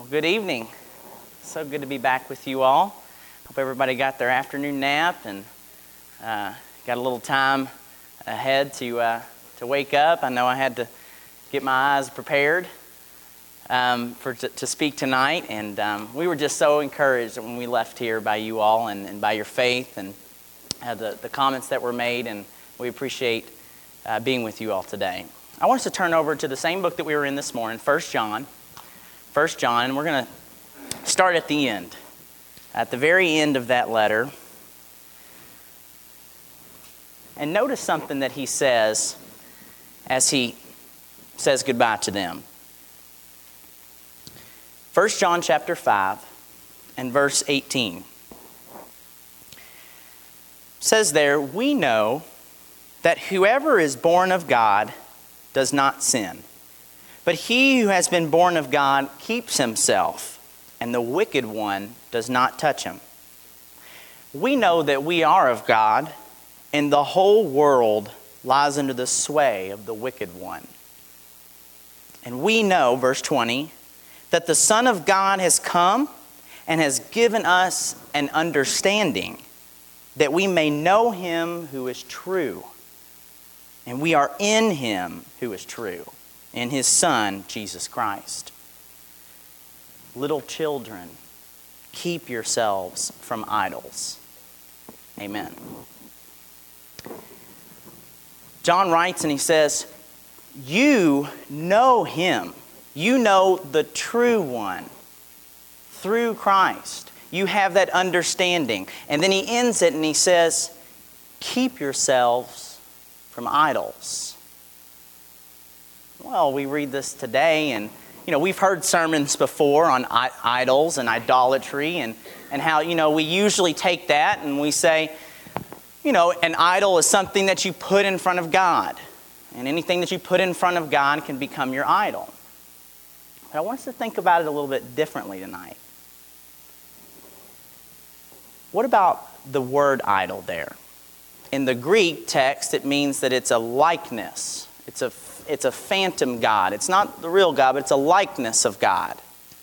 Well, good evening. So good to be back with you all. Hope everybody got their afternoon nap and got a little time ahead to wake up. I know I had to get my eyes prepared to speak tonight, and we were just so encouraged when we left here by you all and by your faith and the comments that were made, and we appreciate being with you all today. I want us to turn over to the same book that we were in this morning, 1 John, and we're going to start at the end, at the very end of that letter. And notice something that he says as he says goodbye to them. 1 John chapter 5 and verse 18 says there, "We know that whoever is born of God does not sin. But he who has been born of God keeps himself, and the wicked one does not touch him. We know that we are of God, and the whole world lies under the sway of the wicked one. And we know," verse 20, "that the Son of God has come and has given us an understanding, that we may know him who is true. And we are in him who is true, in his Son, Jesus Christ. Little children, keep yourselves from idols." Amen. John writes and he says, you know him. You know the true one through Christ. You have that understanding. And then he ends it and he says, keep yourselves from idols. Well, we read this today, and we've heard sermons before on idols and idolatry, and how we usually take that and we say, an idol is something that you put in front of God, and anything that you put in front of God can become your idol. But I want us to think about it a little bit differently tonight. What about the word idol there? In the Greek text, it means that it's a likeness. It's a phantom god. It's not the real God, but it's a likeness of God.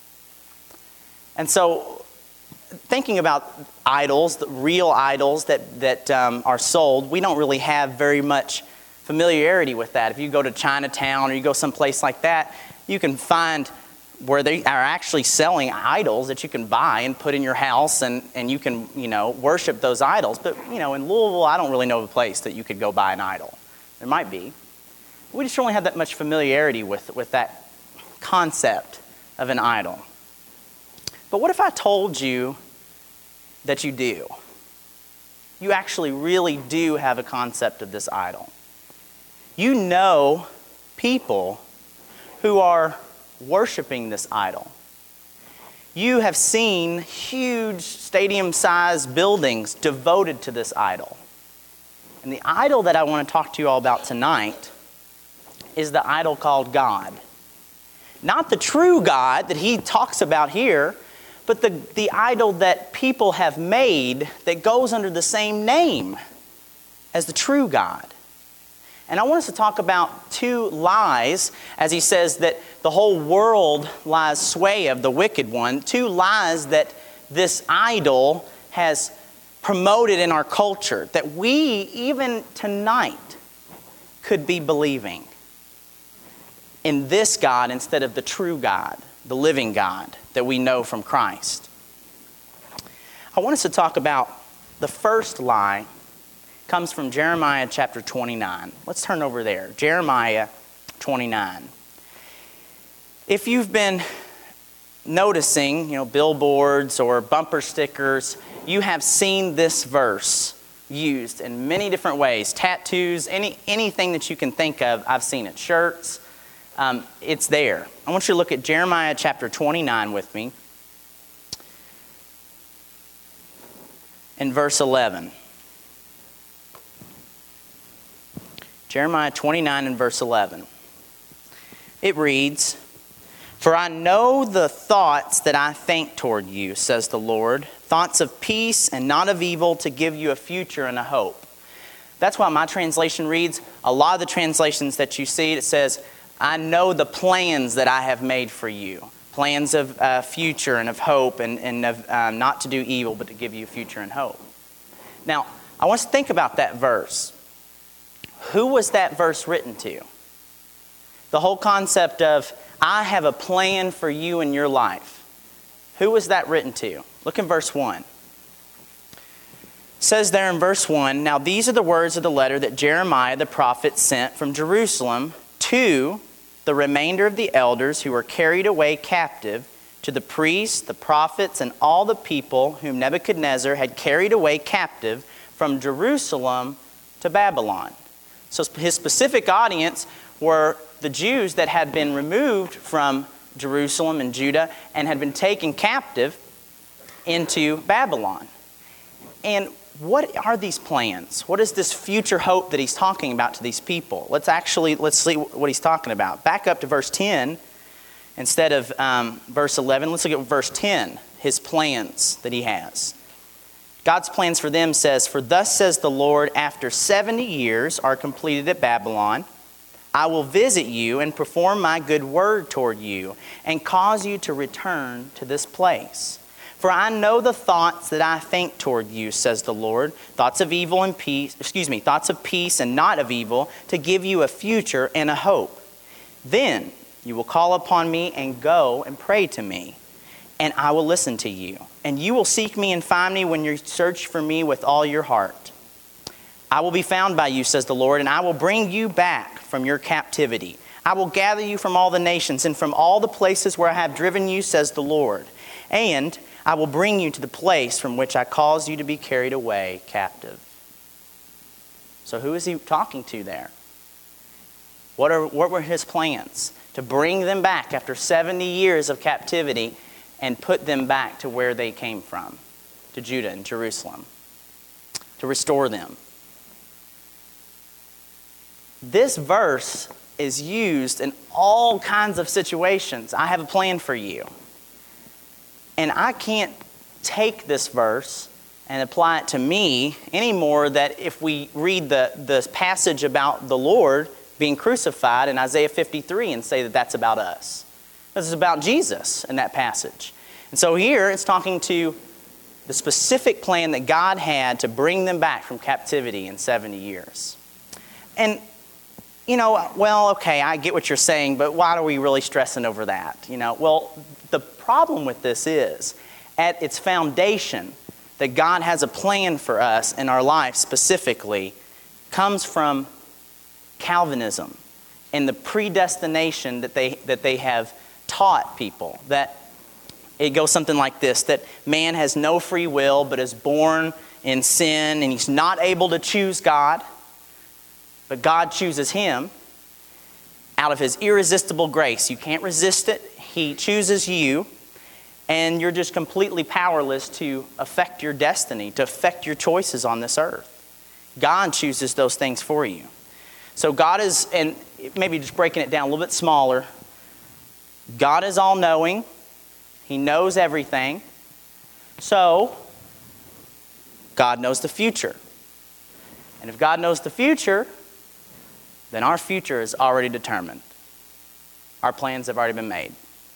And so, thinking about idols, the real idols that are sold, we don't really have very much familiarity with that. If you go to Chinatown or you go someplace like that, you can find where they are actually selling idols that you can buy and put in your house, and you can, worship those idols. But, in Louisville, I don't really know of a place that you could go buy an idol. There might be. We just don't have that much familiarity with that concept of an idol. But what if I told you that you do? You actually really do have a concept of this idol. You know people who are worshiping this idol. You have seen huge stadium-sized buildings devoted to this idol. And the idol that I want to talk to you all about tonight is the idol called God. Not the true God that he talks about here, but the idol that people have made that goes under the same name as the true God. And I want us to talk about two lies, as he says that the whole world lies sway of the wicked one. Two lies that this idol has promoted in our culture, that we, even tonight, could be believing in this God instead of the true God, the living God that we know from Christ. I want us to talk about the first lie. Comes from Jeremiah chapter 29. Let's turn over there. Jeremiah 29. If you've been noticing, billboards or bumper stickers, you have seen this verse used in many different ways. Tattoos, anything that you can think of, I've seen it. Shirts, it's there. I want you to look at Jeremiah chapter 29 with me. In verse 11. Jeremiah 29 and verse 11. It reads, "For I know the thoughts that I think toward you, says the Lord, thoughts of peace and not of evil, to give you a future and a hope." That's why my translation reads, a lot of the translations that you see, it says, "I know the plans that I have made for you." plans of future and of hope and of not to do evil, but to give you a future and hope. Now, I want us to think about that verse. Who was that verse written to? The whole concept of, I have a plan for you in your life. Who was that written to? Look in verse 1. It says there in verse 1, "Now these are the words of the letter that Jeremiah the prophet sent from Jerusalem to the remainder of the elders who were carried away captive, to the priests, the prophets, and all the people whom Nebuchadnezzar had carried away captive from Jerusalem to Babylon." So his specific audience were the Jews that had been removed from Jerusalem and Judah and had been taken captive into Babylon. And what are these plans? What is this future hope that he's talking about to these people? Let's see what he's talking about. Back up to verse 10 instead of verse 11. Let's look at verse 10, his plans that he has. God's plans for them says, "For thus says the Lord, after 70 years are completed at Babylon, I will visit you and perform my good word toward you and cause you to return to this place. For I know the thoughts that I think toward you, says the Lord, thoughts of peace and not of evil, to give you a future and a hope. Then you will call upon me and go and pray to me, and I will listen to you. And you will seek me and find me when you search for me with all your heart. I will be found by you, says the Lord, and I will bring you back from your captivity. I will gather you from all the nations and from all the places where I have driven you, says the Lord. And I will bring you to the place from which I caused you to be carried away captive." So who is he talking to there? What were his plans? To bring them back after 70 years of captivity and put them back to where they came from, to Judah and Jerusalem, to restore them. This verse is used in all kinds of situations. I have a plan for you. And I can't take this verse and apply it to me any more that if we read the passage about the Lord being crucified in Isaiah 53 and say that that's about us. This is about Jesus in that passage. And so here it's talking to the specific plan that God had to bring them back from captivity in 70 years. And, okay, I get what you're saying, but why are we really stressing over that? The problem with this is, at its foundation, that God has a plan for us in our life specifically, comes from Calvinism and the predestination that they have taught people. That it goes something like this, that man has no free will but is born in sin and he's not able to choose God, but God chooses him out of his irresistible grace. You can't resist it. He chooses you, and you're just completely powerless to affect your destiny, to affect your choices on this earth. God chooses those things for you. So God is, and maybe just breaking it down a little bit smaller, God is all-knowing. He knows everything. So, God knows the future. And if God knows the future, then our future is already determined. Our plans have already been made.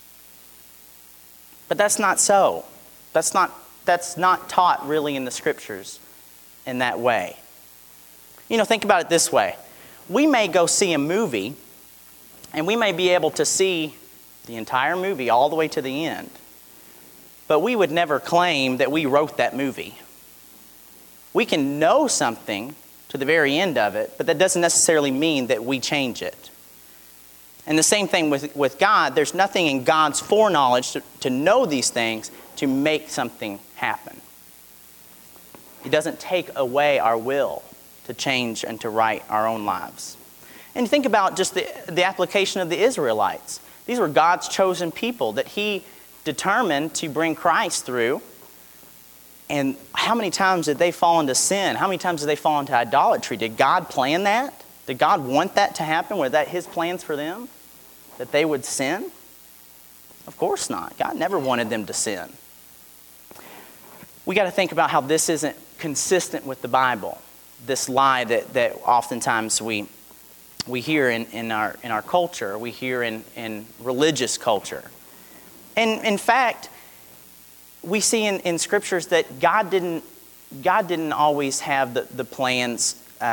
But that's not so. That's not taught really in the Scriptures in that way. Think about it this way. We may go see a movie, and we may be able to see the entire movie all the way to the end. But we would never claim that we wrote that movie. We can know something to the very end of it, but that doesn't necessarily mean that we change it. And the same thing with God. There's nothing in God's foreknowledge to know these things to make something happen. He doesn't take away our will to change and to right our own lives. And you think about just the application of the Israelites. These were God's chosen people that he determined to bring Christ through. And how many times did they fall into sin? How many times did they fall into idolatry? Did God plan that? Did God want that to happen? Were that his plans for them? That they would sin? Of course not. God never wanted them to sin. We got to think about how this isn't consistent with the Bible. This lie that oftentimes we hear in our culture, we hear in religious culture. And in fact, we see in scriptures that God didn't always have the plans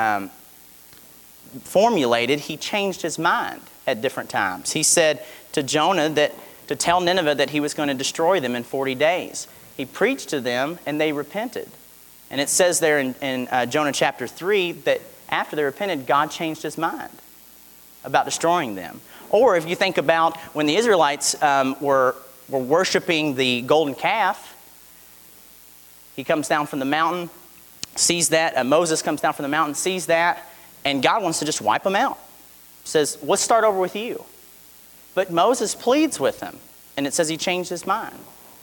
formulated. He changed his mind at different times. He said to Jonah to tell Nineveh that he was going to destroy them in 40 days. He preached to them and they repented. And it says there in Jonah chapter 3 that after they repented, God changed his mind about destroying them. Or if you think about when the Israelites were worshiping the golden calf, he comes down from the mountain, sees that. Moses comes down from the mountain, sees that, and God wants to just wipe them out. Says, let's start over with you. But Moses pleads with him, and it says he changed his mind.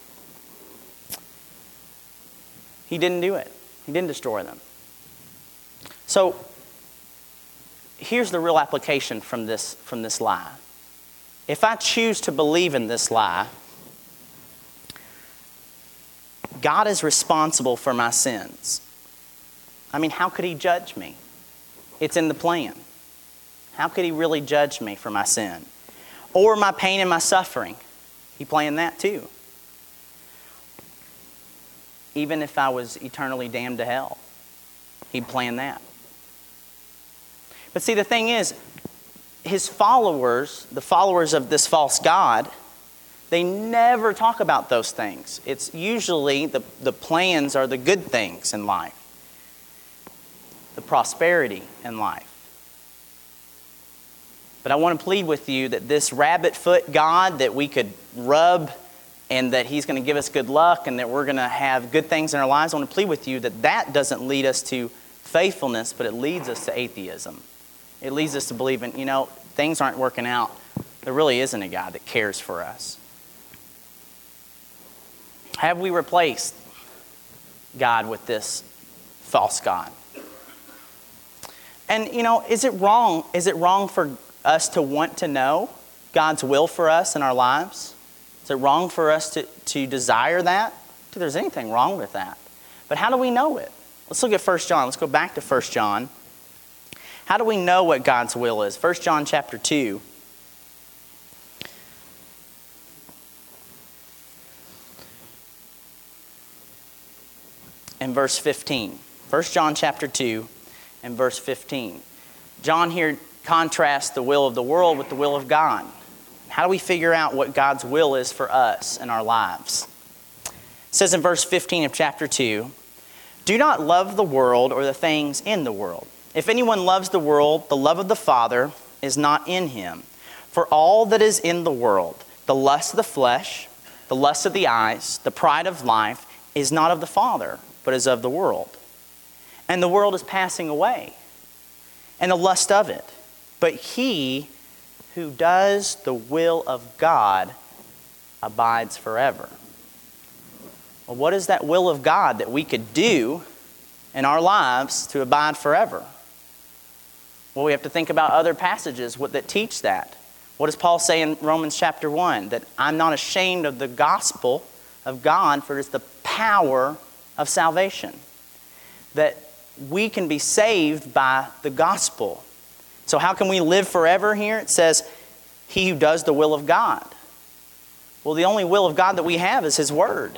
He didn't do it. He didn't destroy them. So here's the real application from this lie. If I choose to believe in this lie, God is responsible for my sins. I mean, how could he judge me? It's in the plan. How could he really judge me for my sin? Or my pain and my suffering? He planned that too. Even if I was eternally damned to hell, he'd plan that. But see, the thing is, his followers, the followers of this false god, they never talk about those things. It's usually the plans are the good things in life, the prosperity in life. But I want to plead with you that this rabbit foot God that we could rub and that he's going to give us good luck and that we're going to have good things in our lives, I want to plead with you that that doesn't lead us to faithfulness, but it leads us to atheism. It leads us to believe in, things aren't working out. There really isn't a God that cares for us. Have we replaced God with this false God? And, is it wrong? Is it wrong for us to want to know God's will for us in our lives? Is it wrong for us to desire that? I don't think there's anything wrong with that. But how do we know it? Let's look at 1 John. Let's go back to 1 John. How do we know what God's will is? 1 John chapter 2. And verse 15. 1 John chapter 2 and verse 15. John here contrasts the will of the world with the will of God. How do we figure out what God's will is for us in our lives? It says in verse 15 of chapter 2, "Do not love the world or the things in the world. If anyone loves the world, the love of the Father is not in him. For all that is in the world, the lust of the flesh, the lust of the eyes, the pride of life, is not of the Father, but is of the world. And the world is passing away, and the lust of it. But he who does the will of God abides forever." Well, what is that will of God that we could do in our lives to abide forever? Well, we have to think about other passages that teach that. What does Paul say in Romans chapter 1? That I'm not ashamed of the gospel of God, for it is the power of salvation. That we can be saved by the gospel. So how can we live forever here? It says, he who does the will of God. Well, the only will of God that we have is his word.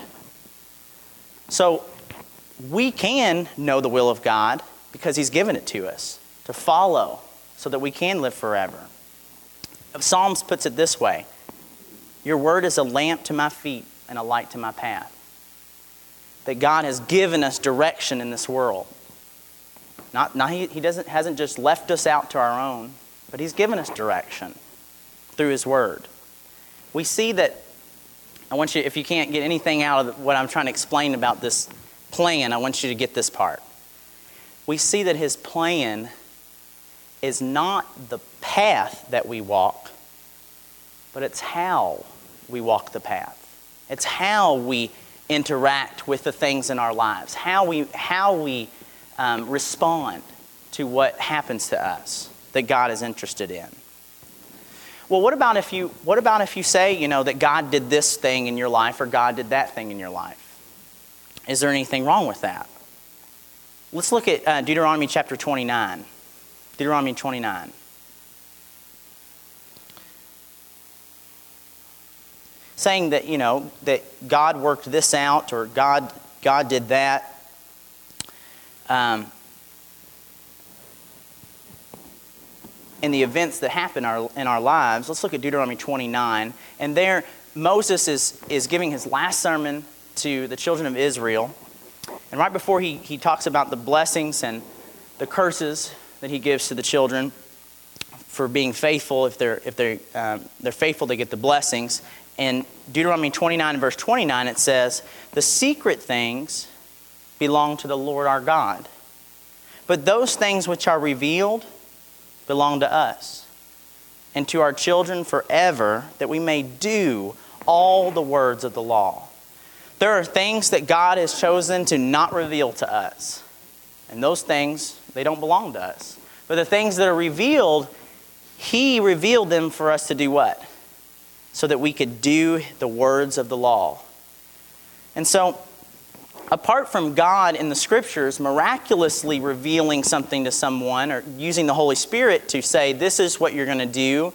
So we can know the will of God because he's given it to us to follow so that we can live forever. Psalms puts it this way: your word is a lamp to my feet and a light to my path. That God has given us direction in this world. He hasn't just left us out to our own, but he's given us direction through his word. We see that, I want you, if you can't get anything out of what I'm trying to explain about this plan, I want you to get this part. We see that his plan is not the path that we walk, but it's how we walk the path. It's how we interact with the things in our lives, how we respond to what happens to us that God is interested in. Well, what about if you say, that God did this thing in your life or God did that thing in your life? Is there anything wrong with that? Let's look at Deuteronomy chapter 29. Deuteronomy 29. It saying that, that God worked this out or God did that. In the events that happen in our lives, let's look at Deuteronomy 29. And there, Moses is giving his last sermon to the children of Israel. And right before he talks about the blessings and the curses that he gives to the children for being faithful, if they're faithful, they get the blessings. In Deuteronomy 29 verse 29, it says, "The secret things belong to the Lord our God, but those things which are revealed belong to us and to our children forever, that we may do all the words of the law." There are things that God has chosen to not reveal to us. And those things, they don't belong to us. But the things that are revealed, He revealed them for us to do what? So that we could do the words of the law. And so, apart from God in the Scriptures miraculously revealing something to someone or using the Holy Spirit to say, this is what you're going to do,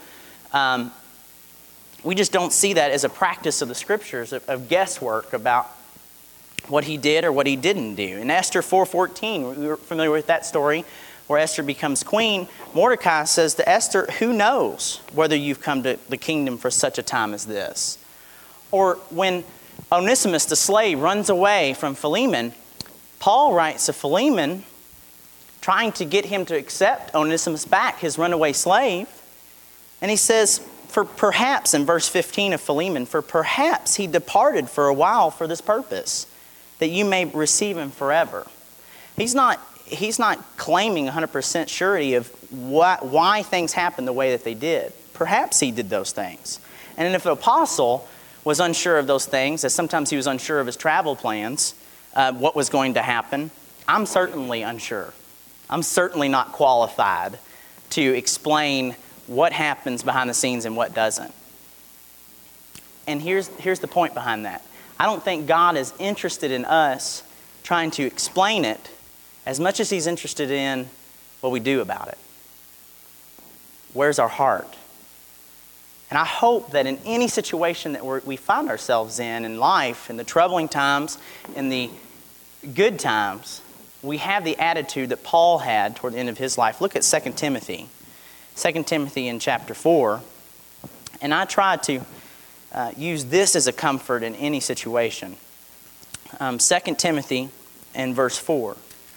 we just don't see that as a practice of the Scriptures, of guesswork about what He did or what He didn't do. In Esther 4:14, we're familiar with that story, where Esther becomes queen. Mordecai says to Esther, "Who knows whether you've come to the kingdom for such a time as this?" Or when Onesimus, the slave, runs away from Philemon, Paul writes to Philemon, trying to get him to accept Onesimus back, his runaway slave. And he says, for perhaps, in verse 15 of Philemon, for perhaps he departed for a while for this purpose, that you may receive him forever. He's not claiming 100% surety of why things happened the way that they did. Perhaps he did those things. And if an apostle was unsure of those things, as sometimes he was unsure of his travel plans, what was going to happen, I'm certainly unsure. I'm certainly not qualified to explain what happens behind the scenes and what doesn't. And here's the point behind that. I don't think God is interested in us trying to explain it as much as He's interested in what we do about it. Where's our heart? And I hope that in any situation that we find ourselves in life, in the troubling times, in the good times, we have the attitude that Paul had toward the end of his life. Look at 2 Timothy. 2 Timothy in chapter 4. And I try to use this as a comfort in any situation. 2 Timothy in verse 4.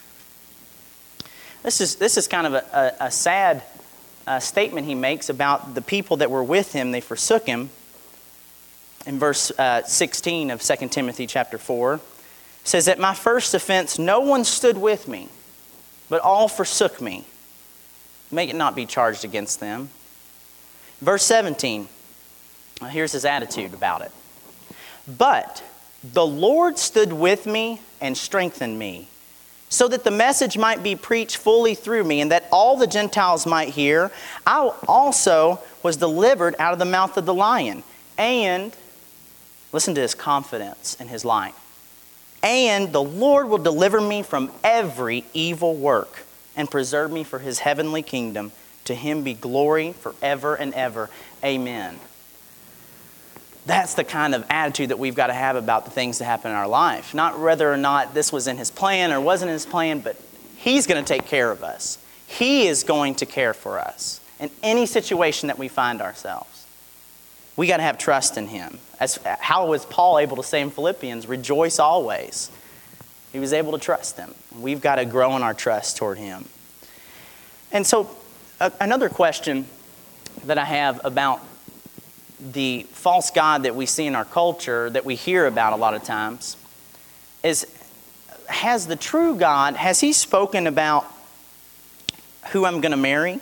This is kind of a sad statement he makes about the people that were with him. They forsook him. In verse 16 of 2 Timothy chapter 4, it says, "At my first offense no one stood with me, but all forsook me. Make it not be charged against them." Verse 17, here's his attitude about it. "But the Lord stood with me and strengthened me, so that the message might be preached fully through me, and that all the Gentiles might hear. I also was delivered out of the mouth of the lion." And, listen to his confidence in his life. "And the Lord will deliver me from every evil work and preserve me for His heavenly kingdom. To Him be glory forever and ever. Amen." That's the kind of attitude that we've got to have about the things that happen in our life. Not whether or not this was in His plan or wasn't in His plan, but He's going to take care of us. He is going to care for us in any situation that we find ourselves. We got to have trust in Him. How was Paul able to say in Philippians, "Rejoice always"? He was able to trust Him. We've got to grow in our trust toward Him. And so another question that I have about the false god that we see in our culture, that we hear about a lot of times, is, has the true God, has He spoken about who I'm going to marry?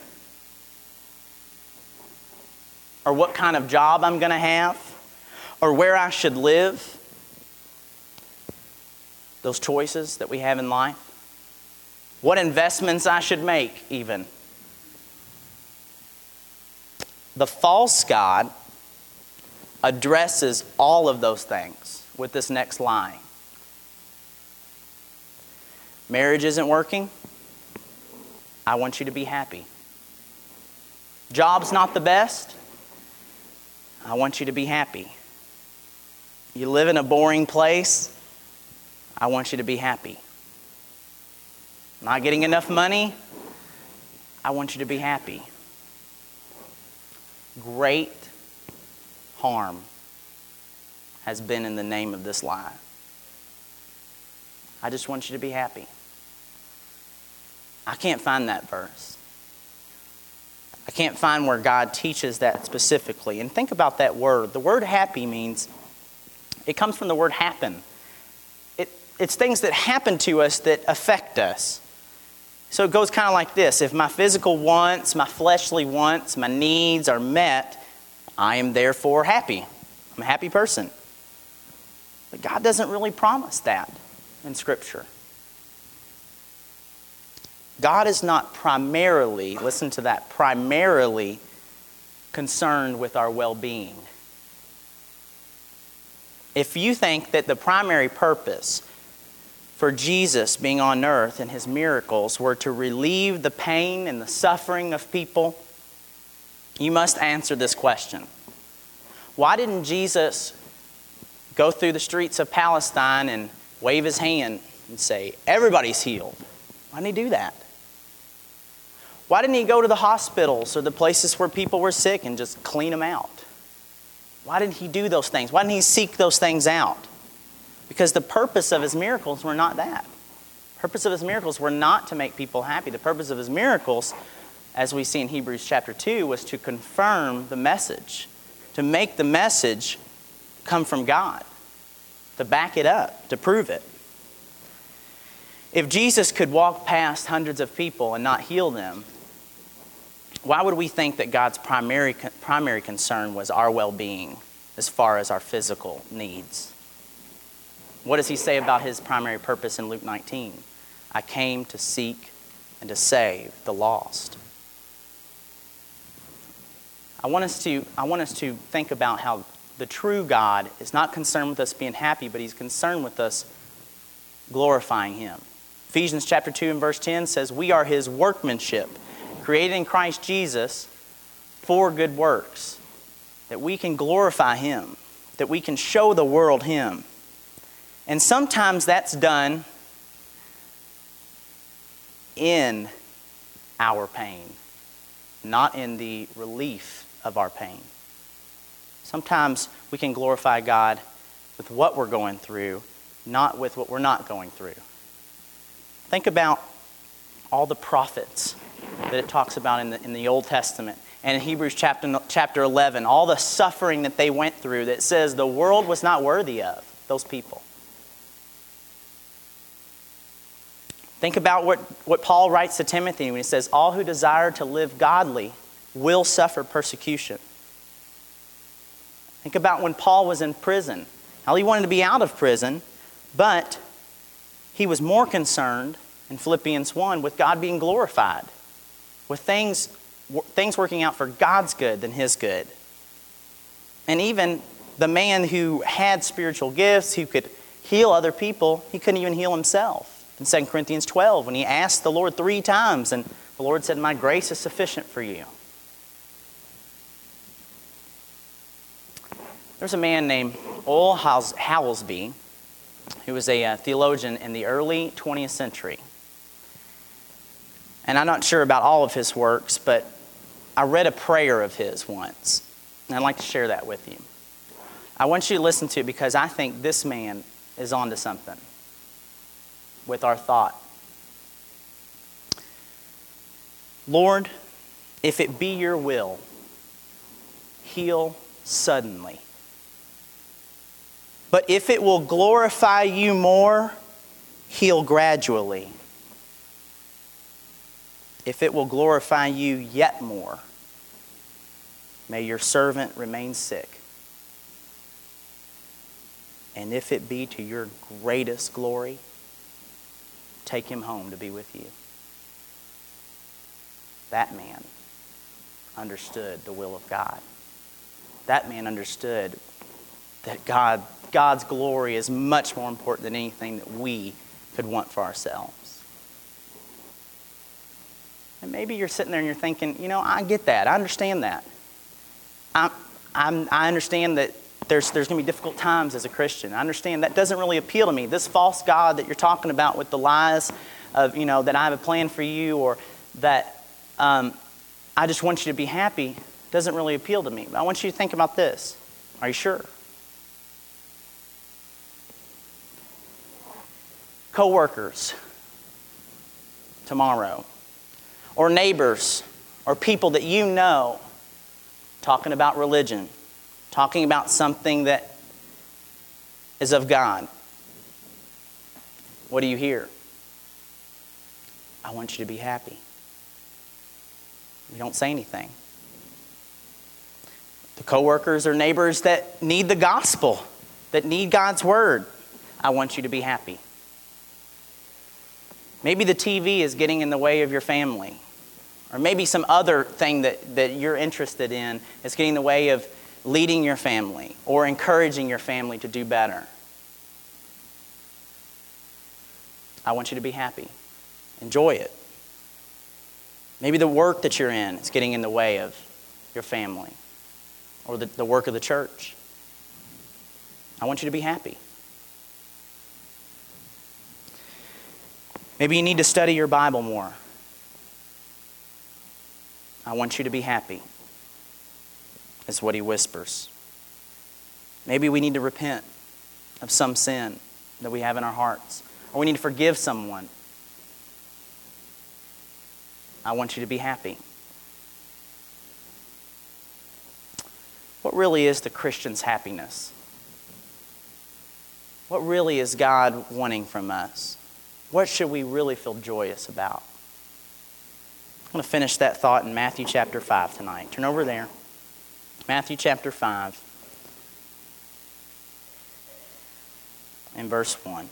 Or what kind of job I'm going to have? Or where I should live? Those choices that we have in life. What investments I should make, even. The false god addresses all of those things with this next line. Marriage isn't working. I want you to be happy. Job's not the best. I want you to be happy. You live in a boring place, I want you to be happy. Not getting enough money, I want you to be happy. Great harm has been in the name of this lie. I just want you to be happy. I can't find that verse. I can't find where God teaches that specifically. And think about that word. The word happy means, it comes from the word happen. It's things that happen to us that affect us. So it goes kind of like this. If my physical wants, my fleshly wants, my needs are met, I am therefore happy. I'm a happy person. But God doesn't really promise that in Scripture. God is not primarily, listen to that, primarily concerned with our well-being. If you think that the primary purpose for Jesus being on earth and his miracles were to relieve the pain and the suffering of people, you must answer this question. Why didn't Jesus go through the streets of Palestine and wave his hand and say, everybody's healed? Why didn't he do that? Why didn't he go to the hospitals or the places where people were sick and just clean them out? Why didn't he do those things? Why didn't he seek those things out? Because the purpose of his miracles were not that. The purpose of his miracles were not to make people happy. The purpose of his miracles, as we see in Hebrews chapter 2, was to confirm the message, to make the message come from God, to back it up, to prove it. If Jesus could walk past hundreds of people and not heal them, why would we think that God's primary concern was our well-being as far as our physical needs? What does he say about his primary purpose in Luke 19? I came to seek and to save the lost. I want us to think about how the true God is not concerned with us being happy, but he's concerned with us glorifying him. Ephesians chapter 2 and verse 10 says, we are his workmanship, created in Christ Jesus for good works, that we can glorify him, that we can show the world him. And sometimes that's done in our pain, not in the relief of our pain. Sometimes we can glorify God with what we're going through, not with what we're not going through. Think about all the prophets that it talks about in the Old Testament. And in Hebrews chapter 11, all the suffering that they went through that says the world was not worthy of those people. Think about what Paul writes to Timothy when he says, all who desire to live godly will suffer persecution. Think about when Paul was in prison. Now, he wanted to be out of prison, but he was more concerned in Philippians 1 with God being glorified, with things working out for God's good than his good. And even the man who had spiritual gifts, who could heal other people, he couldn't even heal himself. In 2 Corinthians 12, when he asked the Lord 3 times, and the Lord said, my grace is sufficient for you. There's a man named Ole Howelby, who was a theologian in the early 20th century. And I'm not sure about all of his works, but I read a prayer of his once, and I'd like to share that with you. I want you to listen to it because I think this man is onto something with our thought. Lord, if it be your will, heal suddenly. But if it will glorify you more, heal gradually. If it will glorify you yet more, may your servant remain sick. And if it be to your greatest glory, take him home to be with you. That man understood the will of God. That man understood that God's glory is much more important than anything that we could want for ourselves. And maybe you're sitting there and you're thinking, I get that. I understand that. I understand that there's going to be difficult times as a Christian. I understand that doesn't really appeal to me. This false God that you're talking about with the lies of, that I have a plan for you, or that I just want you to be happy, doesn't really appeal to me. But I want you to think about this. Are you sure? Co-workers tomorrow, or neighbors, or people that you know talking about religion, talking about something that is of God. What do you hear? I want you to be happy. You don't say anything. The coworkers or neighbors that need the gospel, that need God's word, I want you to be happy. Maybe the TV is getting in the way of your family. Or maybe some other thing that you're interested in is getting in the way of leading your family or encouraging your family to do better. I want you to be happy. Enjoy it. Maybe the work that you're in is getting in the way of your family or the work of the church. I want you to be happy. Maybe you need to study your Bible more. I want you to be happy, is what he whispers. Maybe we need to repent of some sin that we have in our hearts, or we need to forgive someone. I want you to be happy. What really is the Christian's happiness? What really is God wanting from us? What should we really feel joyous about? I'm going to finish that thought in Matthew chapter 5 tonight. Turn over there. Matthew chapter 5 and verse 1.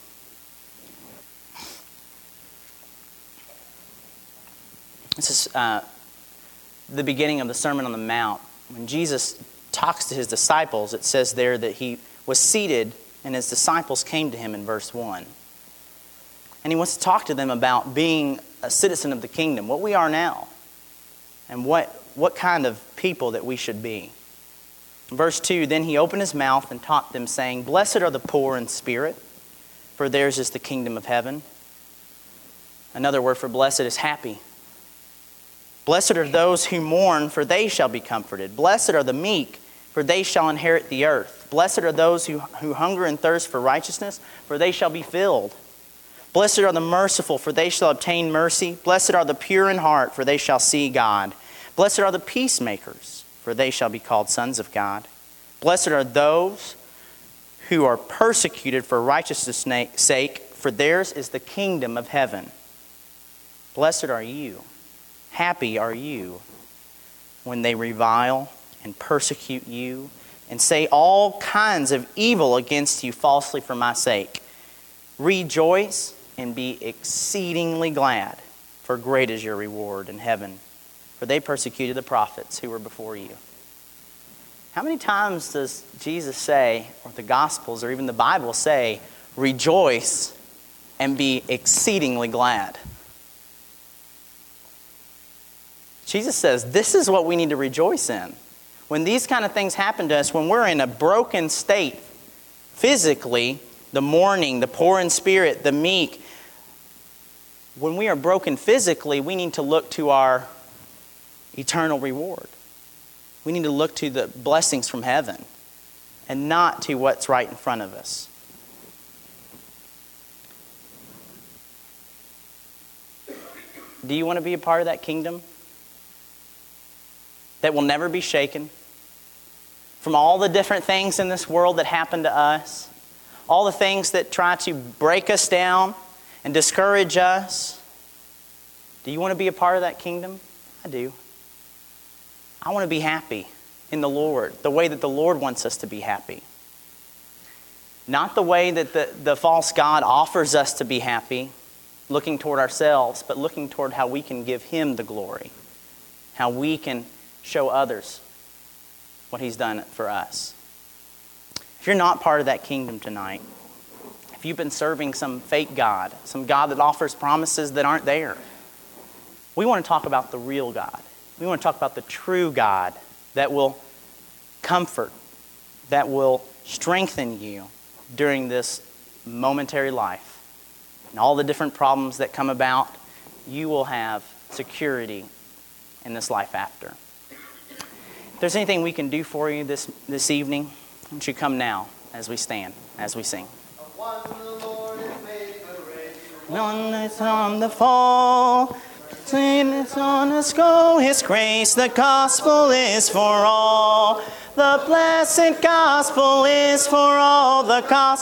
This is the beginning of the Sermon on the Mount. When Jesus talks to his disciples, it says there that he was seated and his disciples came to him in verse 1. And he wants to talk to them about being a citizen of the kingdom, what we are now, and what kind of people that we should be. Verse 2, then he opened his mouth and taught them, saying, Blessed are the poor in spirit, for theirs is the kingdom of heaven. Another word for blessed is happy. Blessed are those who mourn, for they shall be comforted. Blessed are the meek, for they shall inherit the earth. Blessed are those who hunger and thirst for righteousness, for they shall be filled. Blessed are the merciful, for they shall obtain mercy. Blessed are the pure in heart, for they shall see God. Blessed are the peacemakers, for they shall be called sons of God. Blessed are those who are persecuted for righteousness' sake, for theirs is the kingdom of heaven. Blessed are you, happy are you, when they revile and persecute you and say all kinds of evil against you falsely for my sake. Rejoice and be exceedingly glad, for great is your reward in heaven. For they persecuted the prophets who were before you. How many times does Jesus say, or the Gospels, or even the Bible say, rejoice and be exceedingly glad? Jesus says this is what we need to rejoice in. When these kind of things happen to us, when we're in a broken state physically, the mourning, the poor in spirit, the meek. When we are broken physically, we need to look to our eternal reward. We need to look to the blessings from heaven and not to what's right in front of us. Do you want to be a part of that kingdom that will never be shaken from all the different things in this world that happen to us? All the things that try to break us down and discourage us. Do you want to be a part of that kingdom? I do. I want to be happy in the Lord, the way that the Lord wants us to be happy. Not the way that the false God offers us to be happy, looking toward ourselves, but looking toward how we can give Him the glory. How we can show others what He's done for us. If you're not part of that kingdom tonight, if you've been serving some fake God, some God that offers promises that aren't there, we want to talk about the real God. We want to talk about the true God that will comfort, that will strengthen you during this momentary life. And all the different problems that come about, you will have security in this life after. If there's anything we can do for you this evening, why don't you come now as we stand, as we sing. None is on the fall, sin is on us go, His grace, the gospel is for all. The blessed gospel is for all, the gospel